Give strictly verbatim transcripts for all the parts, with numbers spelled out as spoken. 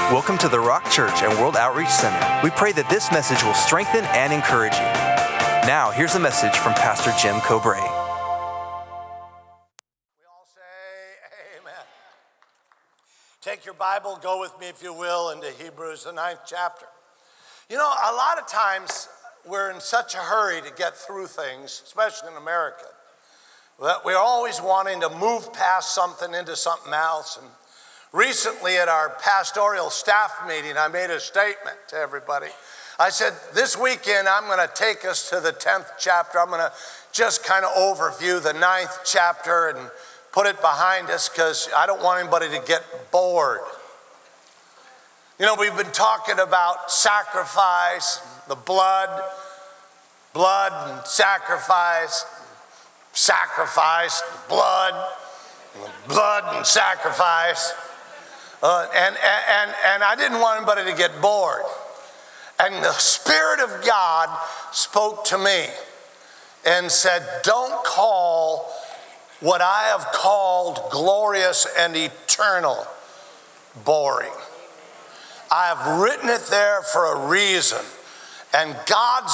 Welcome to the Rock Church and World Outreach Center. We pray that this message will strengthen and encourage you. Now, here's a message from Pastor Jim Cobrae. We all say amen. Take your Bible, go with me if you will into Hebrews, the ninth chapter. You know, a lot of times we're in such a hurry to get through things, especially in America, that we're always wanting to move past something into something else. And recently at our pastoral staff meeting, I made a statement to everybody. I said, this weekend I'm going to take us to the tenth chapter. I'm going to just kind of overview the ninth chapter and put it behind us because I don't want anybody to get bored. You know, we've been talking about sacrifice, the blood, blood and sacrifice, sacrifice, blood, blood and sacrifice. Uh, and, and, and I didn't want anybody to get bored. And the Spirit of God spoke to me and said, don't call what I have called glorious and eternal boring. I have written it there for a reason. And God's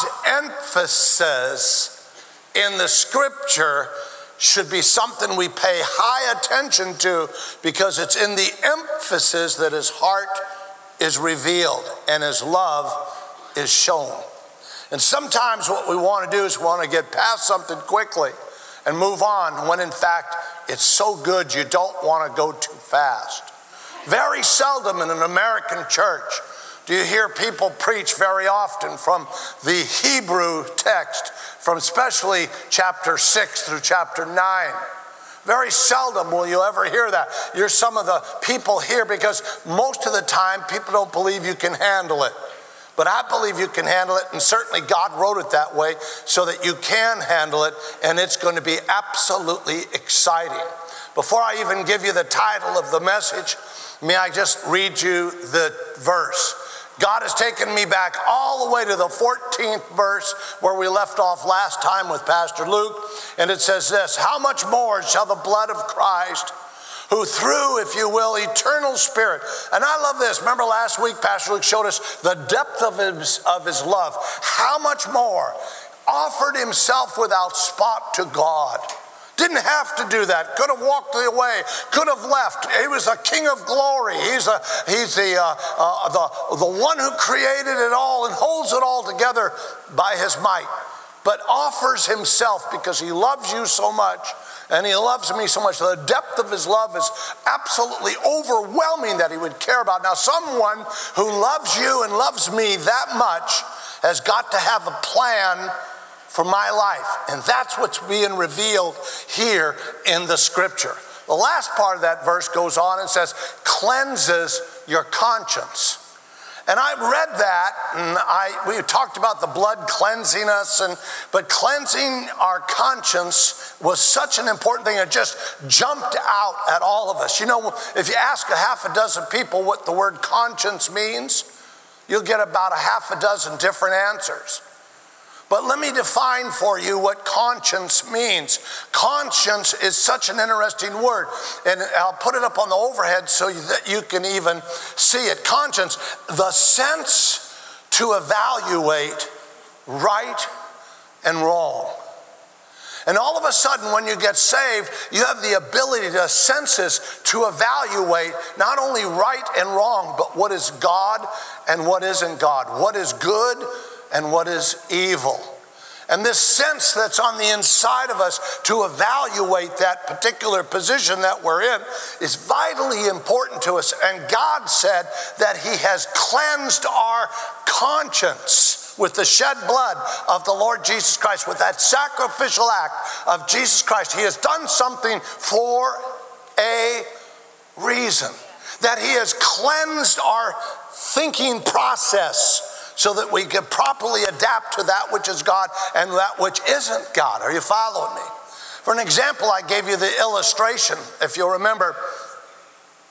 emphasis in the scripture should be something we pay high attention to because it's in the emphasis that his heart is revealed and his love is shown. And sometimes what we want to do is we want to get past something quickly and move on when in fact it's so good you don't want to go too fast. Very seldom in an American church do you hear people preach very often from the Hebrew text, from especially chapter six through chapter nine. Very seldom will you ever hear that. You're some of the people here because most of the time people don't believe you can handle it. But I believe you can handle it, and certainly God wrote it that way so that you can handle it, and it's going to be absolutely exciting. Before I even give you the title of the message, may I just read you the verse. God has taken me back all the way to the fourteenth verse where we left off last time with Pastor Luke. And it says this, how much more shall the blood of Christ, who through, if you will, eternal spirit. And I love this. Remember last week, Pastor Luke showed us the depth of his, of his love. How much more offered himself without spot to God. Didn't have to do that. Could have walked away. Could have left. He was a King of glory. He's a he's the uh, uh, the the one who created it all and holds it all together by his might. But offers himself because he loves you so much, and he loves me so much. The depth of his love is absolutely overwhelming that he would care about. Now, someone who loves you and loves me that much has got to have a plan for my life. And that's what's being revealed here in the scripture. The last part of that verse goes on and says, cleanses your conscience. And I read that, and I we talked about the blood cleansing us, and but cleansing our conscience was such an important thing. It just jumped out at all of us. You know, if you ask a half a dozen people what the word conscience means, you'll get about a half a dozen different answers. But let me define for you what conscience means. Conscience is such an interesting word. And I'll put it up on the overhead so that you can even see it. Conscience, the sense to evaluate right and wrong. And all of a sudden, when you get saved, you have the ability to senses to evaluate not only right and wrong, but what is God and what isn't God. What is good and what is evil. And this sense that's on the inside of us to evaluate that particular position that we're in is vitally important to us. And God said that he has cleansed our conscience with the shed blood of the Lord Jesus Christ, with that sacrificial act of Jesus Christ. He has done something for a reason. That he has cleansed our thinking process so that we can properly adapt to that which is God and that which isn't God. Are you following me? For an example, I gave you the illustration, if you'll remember,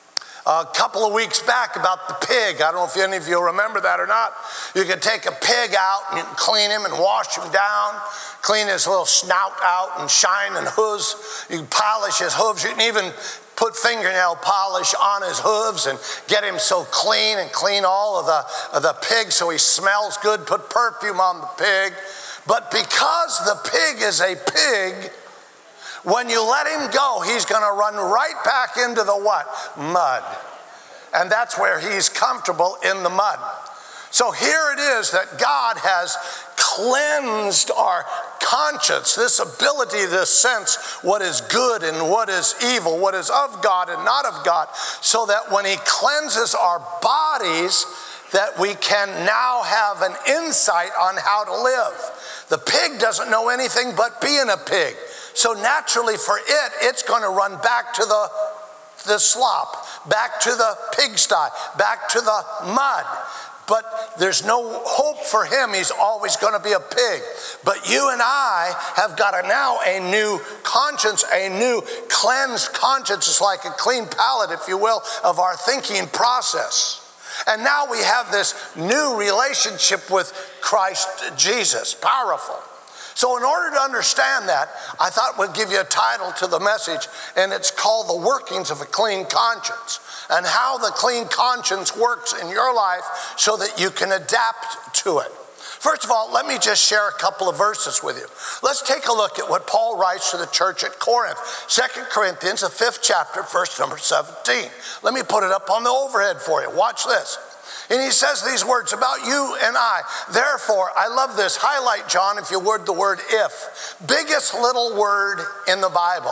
a couple of weeks back about the pig. I don't know if any of you remember that or not. You can take a pig out and you can clean him and wash him down, clean his little snout out and shine and hooves. You can polish his hooves. You can even put fingernail polish on his hooves and get him so clean and clean all of the, of the pig so he smells good, put perfume on the pig. But because the pig is a pig, when you let him go, he's going to run right back into the what? Mud. And that's where he's comfortable, in the mud. So here it is that God has cleansed our conscience, this ability, this sense, what is good and what is evil, what is of God and not of God, so that when he cleanses our bodies, that we can now have an insight on how to live. The pig doesn't know anything but being a pig. So naturally for it, it's going to run back to the, the slop, back to the pigsty, back to the mud. But there's no hope for him. He's always going to be a pig. But you and I have got a, now a new conscience, a new cleansed conscience. It's like a clean palate, if you will, of our thinking process. And now we have this new relationship with Christ Jesus. Powerful. So in order to understand that, I thought we'd give you a title to the message, and it's called The Workings of a Clean Conscience, and how the clean conscience works in your life so that you can adapt to it. First of all, let me just share a couple of verses with you. Let's take a look at what Paul writes to the church at Corinth. Second Corinthians, the fifth chapter, verse number seventeen. Let me put it up on the overhead for you. Watch this. And he says these words about you and I. Therefore, I love this. Highlight, John, if you would, the word if. Biggest little word in the Bible.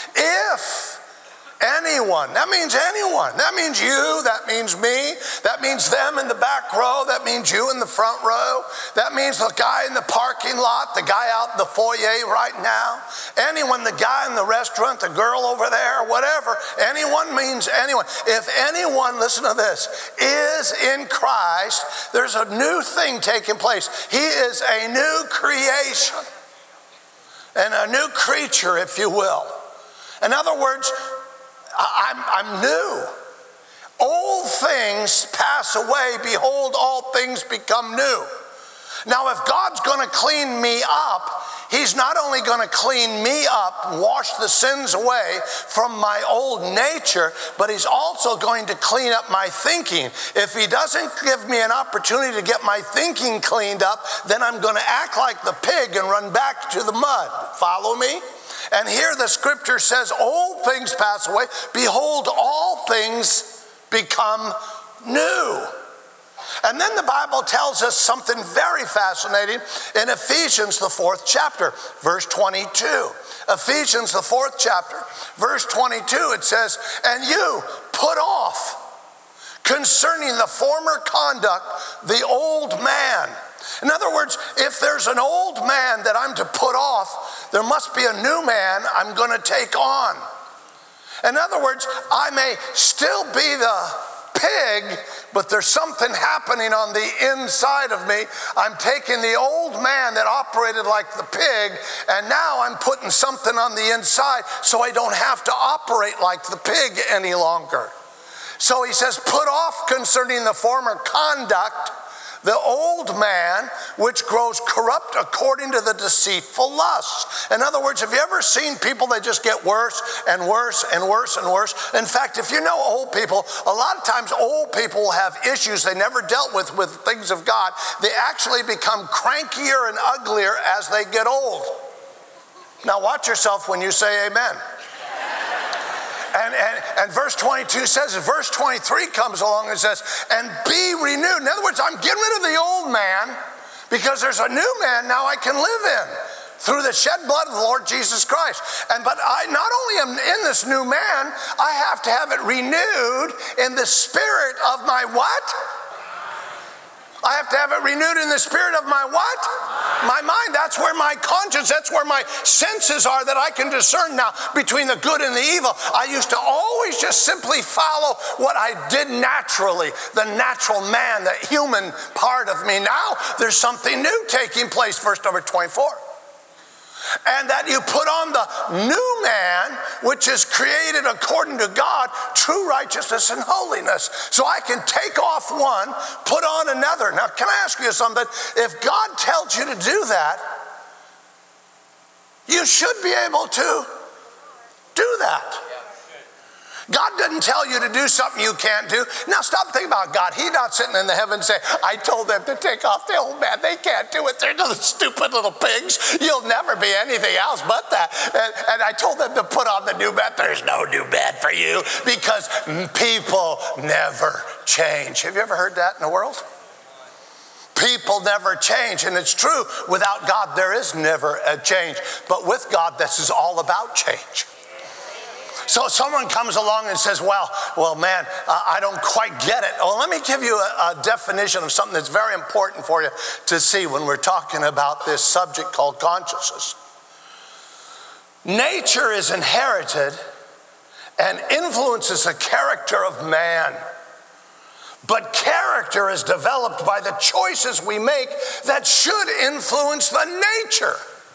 If anyone, that means anyone. That means you, that means me, that means them in the back row, that means you in the front row, that means the guy in the parking lot, the guy out in the foyer right now, anyone, the guy in the restaurant, the girl over there, whatever. Anyone means anyone. If anyone, listen to this, is in Christ, there's a new thing taking place. He is a new creation and a new creature, if you will. In other words, I'm, I'm new. Old things pass away. Behold, all things become new. Now, if God's going to clean me up, he's not only going to clean me up, wash the sins away from my old nature, but he's also going to clean up my thinking. If he doesn't give me an opportunity to get my thinking cleaned up, then I'm going to act like the pig and run back to the mud. Follow me? And here the scripture says, old things pass away. Behold, all things become new. And then the Bible tells us something very fascinating in Ephesians, the fourth chapter, verse twenty-two. Ephesians, the fourth chapter, verse twenty-two, it says, and you put off concerning the former conduct the old man. In other words, if there's an old man that I'm to put off, there must be a new man I'm going to take on. In other words, I may still be the pig, but there's something happening on the inside of me. I'm taking the old man that operated like the pig, and now I'm putting something on the inside so I don't have to operate like the pig any longer. So he says, put off concerning the former conduct the old man, which grows corrupt according to the deceitful lusts. In other words, have you ever seen people that just get worse and worse and worse and worse? In fact, if you know old people, a lot of times old people will have issues they never dealt with with things of God. They actually become crankier and uglier as they get old. Now watch yourself when you say amen. And, and, and verse twenty-two says, verse twenty-three comes along and says, and be renewed. In other words, I'm getting rid of the old man because there's a new man now I can live in through the shed blood of the Lord Jesus Christ. And but I not only am in this new man, I have to have it renewed in the spirit of my what? I have to have it renewed in the spirit of my what? My mind. That's where my conscience, that's where my senses are, that I can discern now between the good and the evil. I used to always just simply follow what I did naturally, the natural man, the human part of me. Now there's something new taking place, verse number twenty-four. And that you put on the new man, which is created according to God, true righteousness and holiness. So I can take off one, put on another. Now, can I ask you something? If God tells you to do that, you should be able to do that. God doesn't tell you to do something you can't do. Now stop thinking about God. He's not sitting in the heavens saying, I told them to take off the old man. They can't do it. They're little stupid little pigs. You'll never be anything else but that. And, and I told them to put on the new man. There's no new man for you because people never change. Have you ever heard that in the world? People never change, and it's true. Without God, there is never a change. But with God, this is all about change. So someone comes along and says, well, well, man, uh, I don't quite get it. Well, let me give you a, a definition of something that's very important for you to see when we're talking about this subject called consciousness. Nature is inherited and influences the character of man. But character is developed by the choices we make that should influence the nature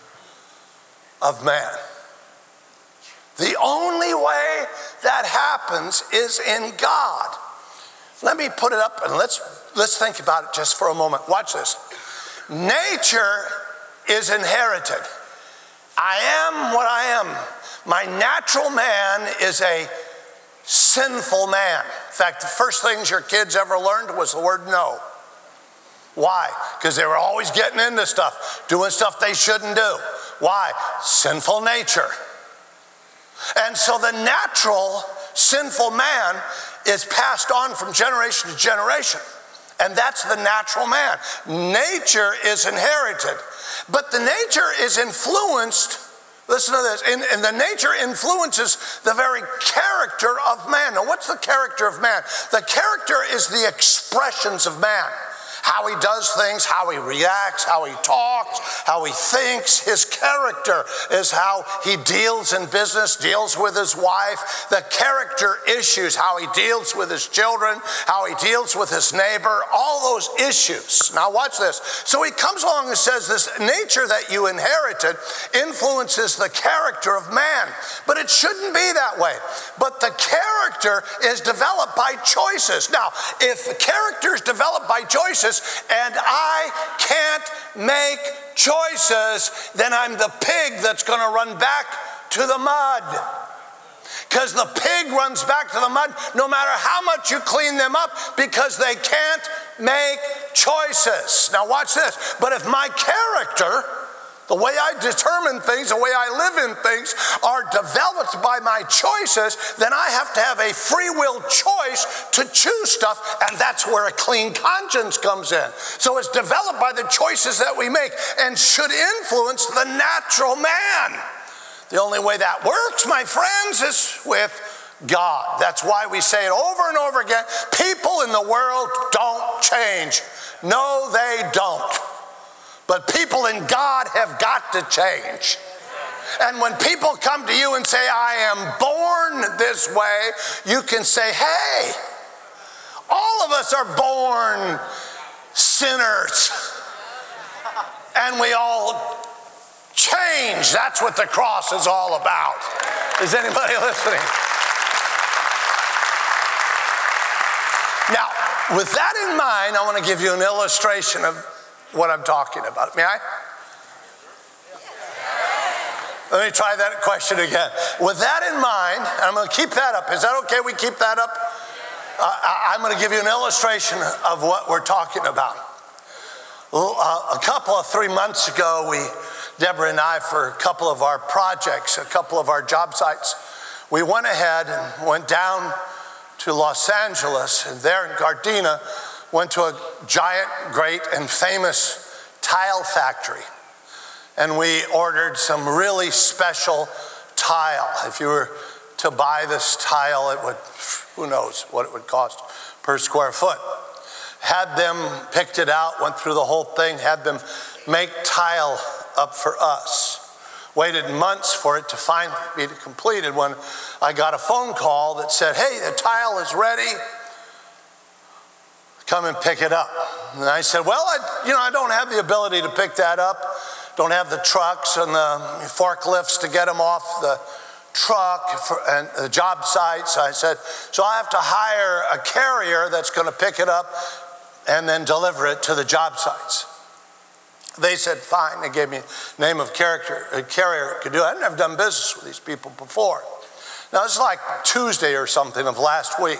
of man. The only way that happens is in God. Let me put it up and let's let's think about it just for a moment. Watch this. Nature is inherited. I am what I am. My natural man is a sinful man. In fact, the first things your kids ever learned was the word no. Why? Because they were always getting into stuff, doing stuff they shouldn't do. Why? Sinful nature. And so the natural sinful man is passed on from generation to generation. And that's the natural man. Nature is inherited. But the nature is influenced, listen to this, and, and the nature influences the very character of man. Now, what's the character of man? The character is the expressions of man. How he does things, how he reacts, how he talks, how he thinks. His character is how he deals in business, deals with his wife. The character issues, how he deals with his children, how he deals with his neighbor, all those issues. Now watch this. So he comes along and says this nature that you inherited influences the character of man. But it shouldn't be that way. But the character is developed by choices. Now, if the character is developed by choices, and I can't make choices, then I'm the pig that's going to run back to the mud. Because the pig runs back to the mud no matter how much you clean them up because they can't make choices. Now watch this. But if my character, the way I determine things, the way I live in things are developed by my choices, then I have to have a free will choice to choose stuff, and that's where a clean conscience comes in. So it's developed by the choices that we make and should influence the natural man. The only way that works, my friends, is with God. That's why we say it over and over again. People in the world don't change. No, they don't. But people in God have got to change. And when people come to you and say, I am born this way, you can say, hey, all of us are born sinners. And we all change. That's what the cross is all about. Is anybody listening? Now, with that in mind, I want to give you an illustration of what I'm talking about. May I? Let me try that question again. With that in mind, and I'm going to keep that up. Is that okay? We keep that up? Uh, I'm going to give you an illustration of what we're talking about. Uh, a couple of three months ago, we, Deborah and I, for a couple of our projects, a couple of our job sites, we went ahead and went down to Los Angeles, and there in Gardena, went to a giant, great, and famous tile factory. And we ordered some really special tile. If you were to buy this tile, it would, who knows what it would cost per square foot. Had them, picked it out, went through the whole thing, had them make tile up for us. Waited months for it to finally be completed when I got a phone call that said, hey, the tile is ready. Come and pick it up. And I said, well, I, you know, I don't have the ability to pick that up. don't have the trucks and the forklifts to get them off the truck for, and the job sites. I said, so I have to hire a carrier that's going to pick it up and then deliver it to the job sites. They said, fine. They gave me the name of character, a carrier could do it. I'd never done business with these people before. Now, it's like Tuesday or something of last week.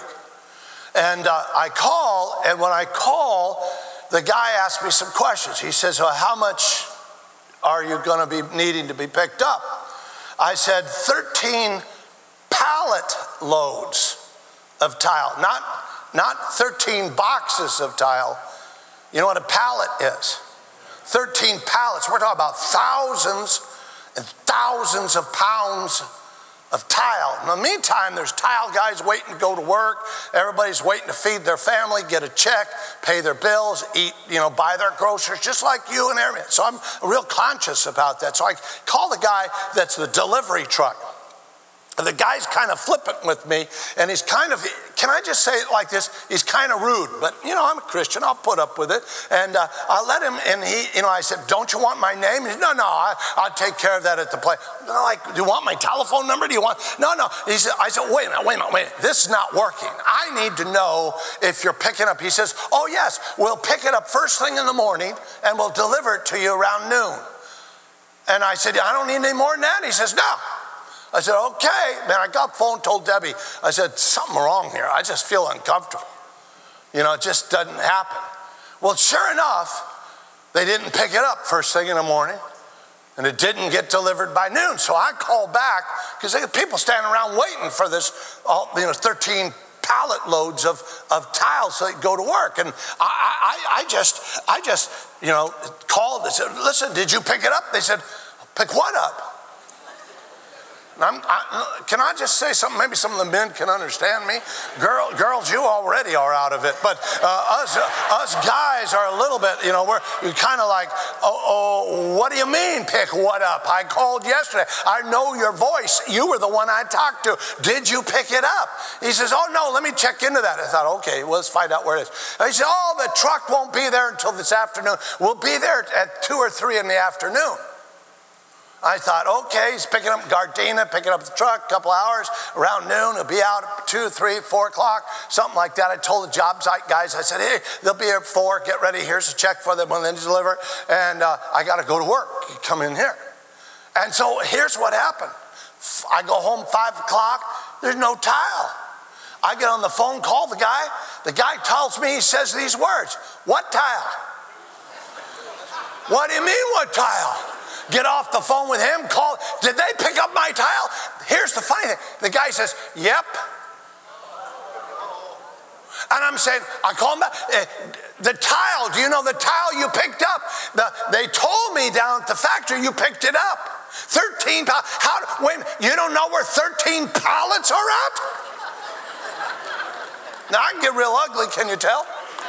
And uh, I call, and when I call, the guy asked me some questions. He says, well, how much are you going to be needing to be picked up? I said, thirteen pallet loads of tile, not, not thirteen boxes of tile. You know what a pallet is? thirteen pallets. We're talking about thousands and thousands of pounds of tile. In the meantime, there's tile guys waiting to go to work. Everybody's waiting to feed their family, get a check, pay their bills, eat, you know, buy their groceries, just like you and everything. So I'm real conscious about that. So I call the guy that's the delivery truck. And the guy's kind of flippant with me, and he's kind of, can I just say it like this? He's kind of rude, but you know, I'm a Christian, I'll put up with it. And uh, I let him, and he, you know, I said, don't you want my name? He said, no, no, I, I'll take care of that at the place. Like, do you want my telephone number? Do you want, no, no. He said, I said, wait a minute, wait a minute, wait a minute. This is not working. I need to know if you're picking up. He says, oh yes, we'll pick it up first thing in the morning, and we'll deliver it to you around noon. And I said, I don't need any more than that. He says, no. I said, okay. Man, I got the phone, told Debbie, I said, something wrong here. I just feel uncomfortable. You know, it just doesn't happen. Well, sure enough, they didn't pick it up first thing in the morning, and it didn't get delivered by noon. So I called back, because there are people standing around waiting for this, all, you know, thirteen pallet loads of, of tiles so they go to work. And I, I, I just, I just, you know, called and said, listen, did you pick it up? They said, pick what up? I'm, I, can I just say something? Maybe some of the men can understand me. Girl, girls, you already are out of it. But uh, us, uh, us guys are a little bit, you know, we're, we're kind of like, oh, oh, what do you mean pick what up? I called yesterday. I know your voice. You were the one I talked to. Did you pick it up? He says, oh, no, let me check into that. I thought, okay, well, let's find out where it is. And he said, oh, the truck won't be there until this afternoon. We'll be there at two or three in the afternoon. I thought, okay, he's picking up Gardena, picking up the truck, a couple hours, around noon, he'll be out at two, three, four o'clock, something like that. I told the job site guys, I said, hey, they'll be here at four, get ready, here's a check for them when they deliver, and uh, I gotta go to work, you come in here. And so here's what happened. I go home five o'clock, there's no tile. I get on the phone, call the guy, the guy tells me, he says these words, what tile? What do you mean, what tile? Get off the phone with him, call, did they pick up my tile? Here's the funny thing, the guy says, yep. And I'm saying, I call him back, the tile, do you know the tile you picked up? The, they told me down at the factory you picked it up. thirteen pallets, how, wait, you don't know where thirteen pallets are at? Now I can get real ugly, can you tell?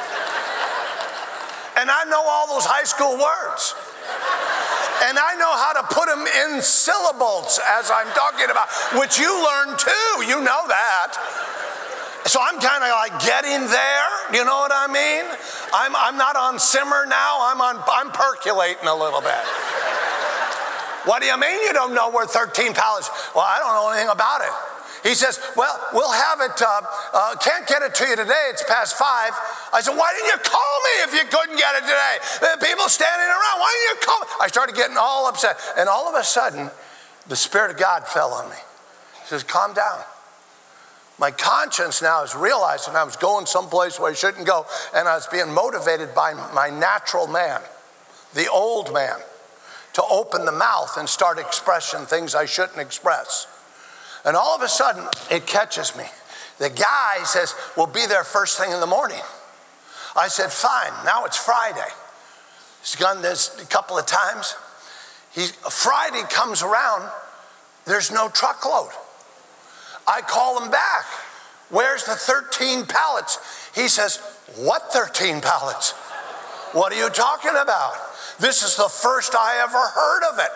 And I know all those high school words. And I know how to put them in syllables as I'm talking about, which you learn too, you know that. So I'm kind of like getting there, you know what I mean? I'm, I'm not on simmer now, I'm, on, I'm percolating a little bit. What do you mean you don't know where thirteen pallets? Well, I don't know anything about it. He says, well, we'll have it, uh, uh, can't get it to you today, it's past five. I said, why didn't you call me if you couldn't get it today? The people standing around, why didn't you call me? I started getting all upset. And all of a sudden, the Spirit of God fell on me. He says, calm down. My conscience now is realizing I was going someplace where I shouldn't go, and I was being motivated by my natural man, the old man, to open the mouth and start expressing things I shouldn't express. And all of a sudden, it catches me. The guy says, we'll be there first thing in the morning. I said, fine, now it's Friday. He's done this a couple of times. He, Friday comes around, there's no truckload. I call him back. Where's the thirteen pallets? He says, what thirteen pallets? What are you talking about? This is the first I ever heard of it.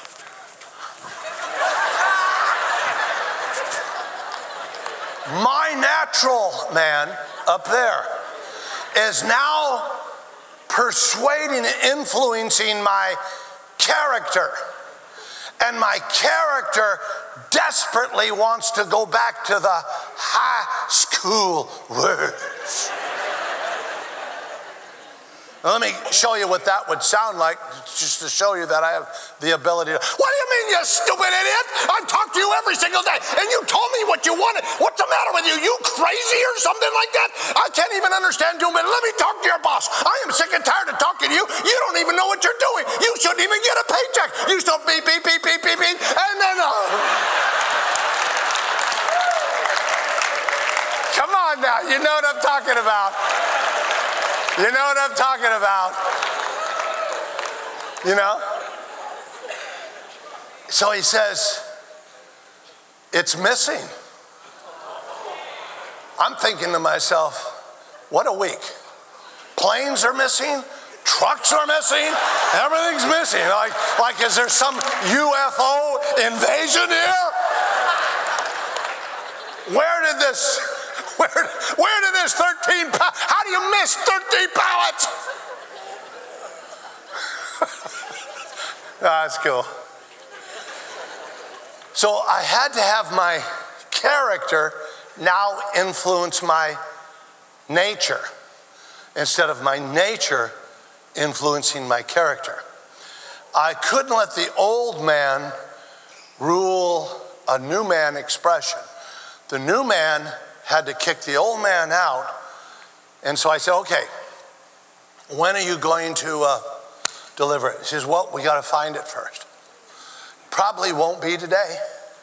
My natural man up there is now persuading and influencing my character. And my character desperately wants to go back to the high school words. Now, let me show you what that would sound like, just to show you that I have the ability to. What do you mean, you stupid idiot? I've talked to you every single day, and you told me what you wanted. What's the matter with you? You crazy or something like that? I can't even understand you, but let me talk to your boss. I am sick and tired of talking to you. You don't even know what you're doing. You shouldn't even get a paycheck. You still beep, beep, beep, beep, beep, beep, and then... Uh... Come on now, you know what I'm talking about. You know what I'm talking about. You know? So he says, it's missing. I'm thinking to myself, what a week. Planes are missing, trucks are missing, everything's missing. Like, like is there some U F O invasion here? Where did this... Where, where did this thirteen pounds, how do you miss thirteen pallets? Oh, that's cool. So I had to have my character now influence my nature instead of my nature influencing my character. I couldn't let the old man rule a new man expression. The new man had to kick the old man out. And so I said, okay, when are you going to uh, deliver it? He says, well, we got to find it first. Probably won't be today.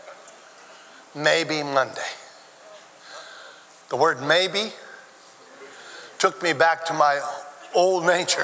Maybe Monday. The word maybe took me back to my old nature.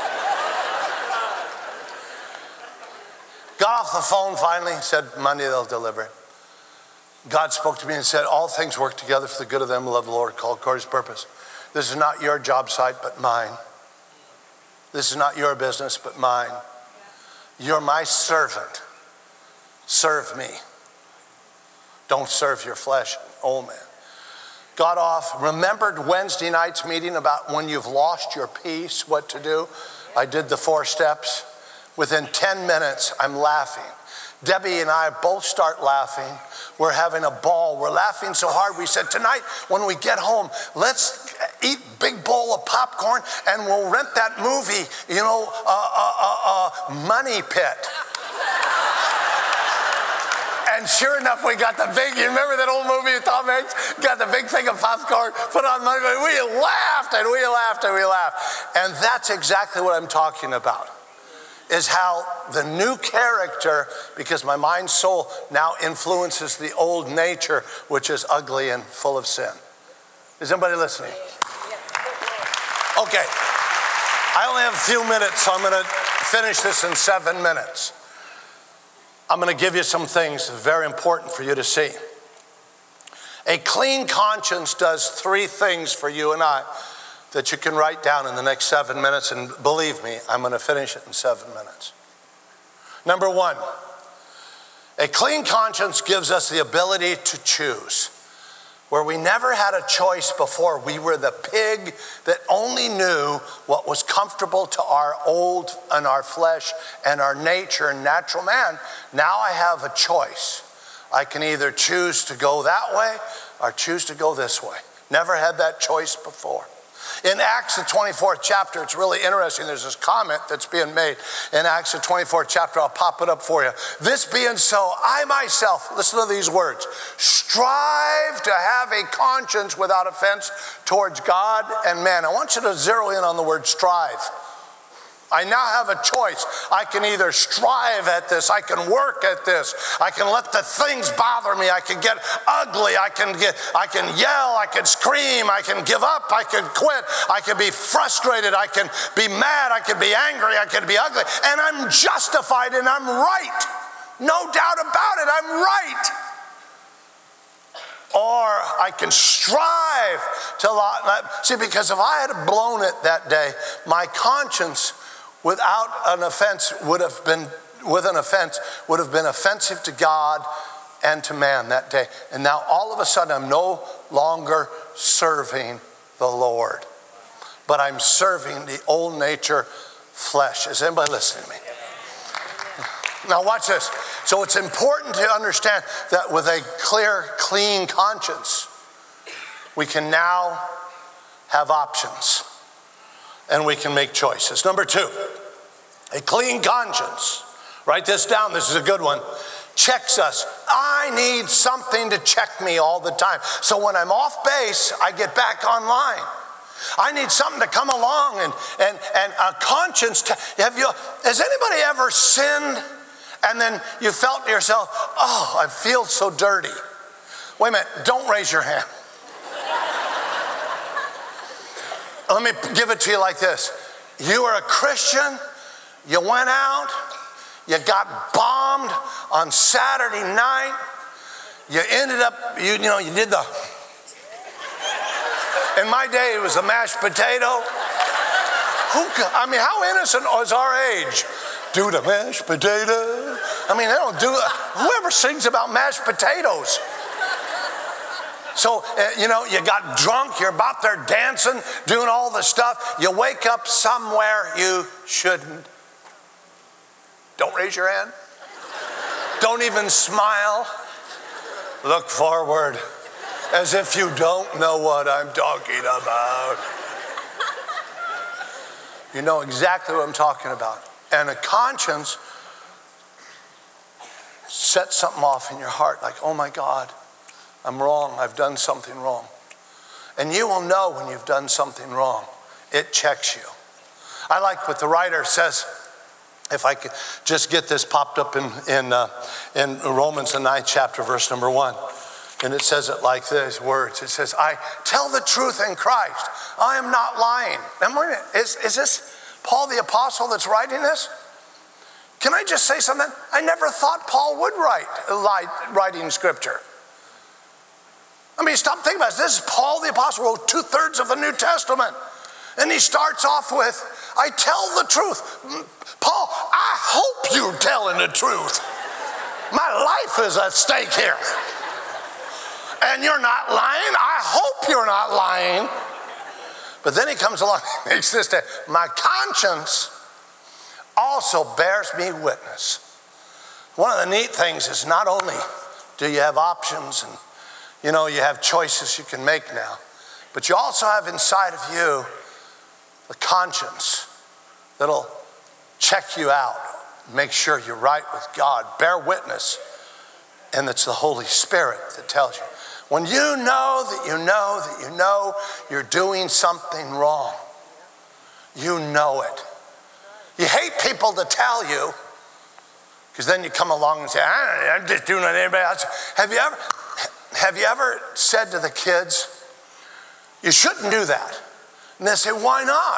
Got off the phone finally, said Monday they'll deliver it. God spoke to me and said, all things work together for the good of them who love the Lord, called according to his purpose. This is not your job site, but mine. This is not your business, but mine. You're my servant. Serve me. Don't serve your flesh, old man. Got off, remembered Wednesday night's meeting about when you've lost your peace, what to do. I did the four steps. Within ten minutes, I'm laughing. Debbie and I both start laughing. We're having a ball. We're laughing so hard. We said, tonight when we get home, let's eat big bowl of popcorn and we'll rent that movie, you know, uh, uh, uh, uh, Money Pit. And sure enough, we got the big, you remember that old movie with Tom Hanks? Got the big thing of popcorn, put on Money Pit. We laughed and we laughed and we laughed. And that's exactly what I'm talking about. Is how the new character, because my mind soul now influences the old nature, which is ugly and full of sin. Is anybody listening? Okay, I only have a few minutes, so I'm going to finish this in seven minutes. I'm going to give you some things very important for you to see. A clean conscience does three things for you and I that you can write down in the next seven minutes, and believe me, I'm going to finish it in seven minutes. Number one, a clean conscience gives us the ability to choose. Where we never had a choice before, we were the pig that only knew what was comfortable to our old and our flesh and our nature and natural man. Now I have a choice. I can either choose to go that way or choose to go this way. Never had that choice before. In Acts, the twenty-fourth chapter, it's really interesting. There's this comment that's being made in Acts, the twenty-fourth chapter. I'll pop it up for you. This being so, I myself, listen to these words, strive to have a conscience without offense towards God and man. I want you to zero in on the word strive. I now have a choice. I can either strive at this, I can work at this, I can let the things bother me, I can get ugly, I can get, I can yell, I can scream, I can give up, I can quit, I can be frustrated, I can be mad, I can be angry, I can be ugly, and I'm justified and I'm right. No doubt about it, I'm right. Or I can strive to, see, because if I had blown it that day, my conscience without an offense would have been, with an offense, would have been offensive to God and to man that day. And now all of a sudden I'm no longer serving the Lord, but I'm serving the old nature flesh. Is anybody listening to me? Now watch this. So it's important to understand that with a clear, clean conscience, we can now have options and we can make choices. Number two, a clean conscience. Write this down, this is a good one. Checks us. I need something to check me all the time. So when I'm off base, I get back online. I need something to come along and, and, and a conscience. To, have you, has anybody ever sinned and then you felt to yourself, oh, I feel so dirty? Wait a minute, don't raise your hand. Let me give it to you like this. You are a Christian, you went out, you got bombed on Saturday night, you ended up, you, you know, you did the, in my day it was a mashed potato. Who, I mean, how innocent was our age? Do the mashed potato. I mean, they don't do it. Whoever sings about mashed potatoes? So, uh, you know, you got drunk, you're about there dancing, doing all the stuff. You wake up somewhere you shouldn't. Don't raise your hand. Don't even smile. Look forward as if you don't know what I'm talking about. You know exactly what I'm talking about. And a conscience sets something off in your heart like, oh my God, I'm wrong, I've done something wrong. And you will know when you've done something wrong. It checks you. I like what the writer says, if I could just get this popped up in, in, uh, in Romans, the ninth chapter, verse number one. And it says it like this, words. It says, I tell the truth in Christ. I am not lying. Now, wait a minute, is, is this Paul the apostle that's writing this? Can I just say something? I never thought Paul would write, lie, writing scripture. I mean, stop thinking about it. This is Paul the apostle, wrote two thirds of the New Testament. And he starts off with, I tell the truth. Paul, I hope you're telling the truth. My life is at stake here. And you're not lying. I hope you're not lying. But then he comes along and makes this statement. My conscience also bears me witness. One of the neat things is not only do you have options and you know, you have choices you can make now, but you also have inside of you the conscience that'll check you out, make sure you're right with God, bear witness, and it's the Holy Spirit that tells you. When you know that you know that you know you're doing something wrong, you know it. You hate people to tell you, because then you come along and say, I'm just doing what anybody else. Have you ever... Have you ever said to the kids, you shouldn't do that? And they say, why not?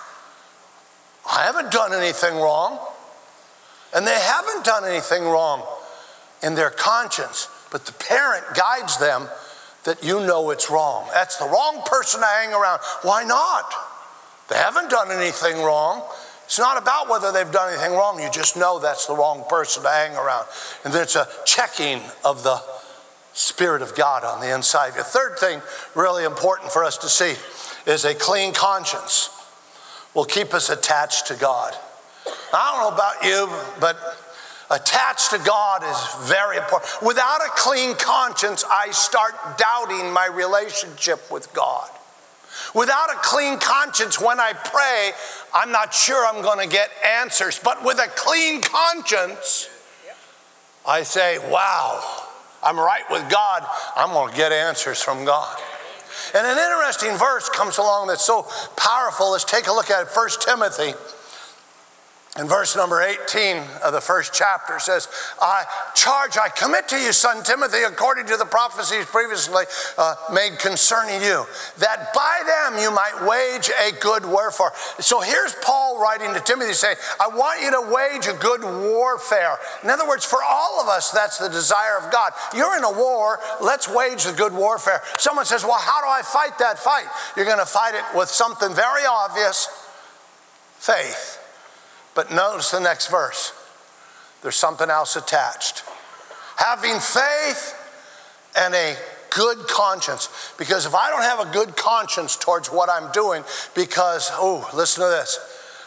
I haven't done anything wrong. And they haven't done anything wrong in their conscience, but the parent guides them that you know it's wrong. That's the wrong person to hang around. Why not? They haven't done anything wrong. It's not about whether they've done anything wrong. You just know that's the wrong person to hang around. And then it's a checking of the Spirit of God on the inside of you. Third thing, really important for us to see, is a clean conscience will keep us attached to God. I don't know about you, but attached to God is very important. Without a clean conscience, I start doubting my relationship with God. Without a clean conscience, when I pray, I'm not sure I'm going to get answers. But with a clean conscience, I say, wow, I'm right with God, I'm going to get answers from God. And an interesting verse comes along that's so powerful. Let's take a look at it. First Timothy, in verse number eighteen of the first chapter, says, I charge, I commit to you, son Timothy, according to the prophecies previously uh, made concerning you, that by them you might wage a good warfare. So here's Paul writing to Timothy saying, I want you to wage a good warfare. In other words, for all of us, that's the desire of God. You're in a war, let's wage the good warfare. Someone says, well, how do I fight that fight? You're going to fight it with something very obvious, faith. But notice the next verse. There's something else attached. Having faith and a good conscience. Because if I don't have a good conscience towards what I'm doing, because, oh, listen to this.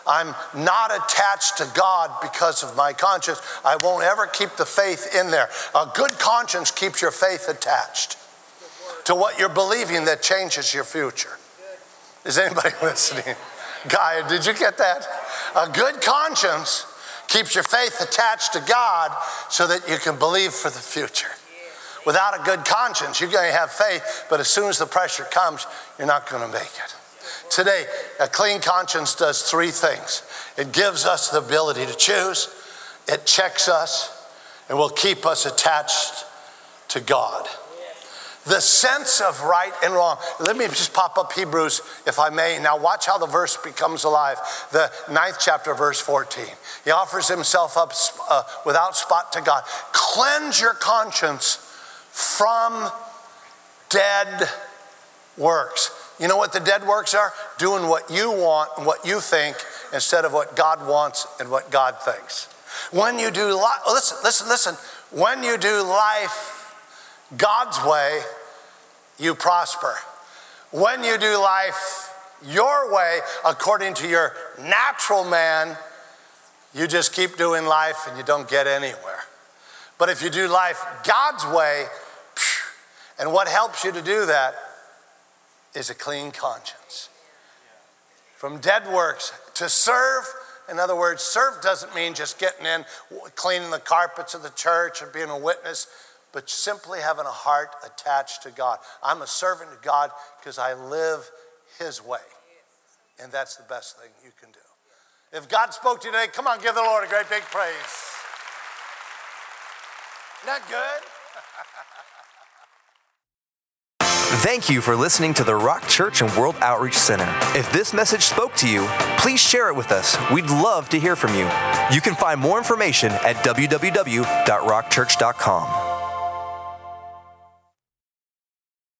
I'm not attached to God because of my conscience, I won't ever keep the faith in there. A good conscience keeps your faith attached to what you're believing that changes your future. Is anybody listening? Guy, did you get that? A good conscience keeps your faith attached to God so that you can believe for the future. Without a good conscience, you're going to have faith, but as soon as the pressure comes, you're not going to make it. Today, a clean conscience does three things. It gives us the ability to choose, it checks us, and will keep us attached to God. The sense of right and wrong. Let me just pop up Hebrews, if I may. Now watch how the verse becomes alive. The ninth chapter, verse fourteen. He offers himself up uh, without spot to God. Cleanse your conscience from dead works. You know what the dead works are? Doing what you want and what you think instead of what God wants and what God thinks. When you do life, listen, listen, listen. When you do life God's way, you prosper. When you do life your way, according to your natural man, you just keep doing life and you don't get anywhere. But if you do life God's way, and what helps you to do that is a clean conscience. From dead works to serve. In other words, serve doesn't mean just getting in, cleaning the carpets of the church and being a witness, but simply having a heart attached to God. I'm a servant of God because I live his way. And that's the best thing you can do. If God spoke to you today, come on, give the Lord a great big praise. Isn't that good? Thank you for listening to the Rock Church and World Outreach Center. If this message spoke to you, please share it with us. We'd love to hear from you. You can find more information at w w w dot rock church dot com.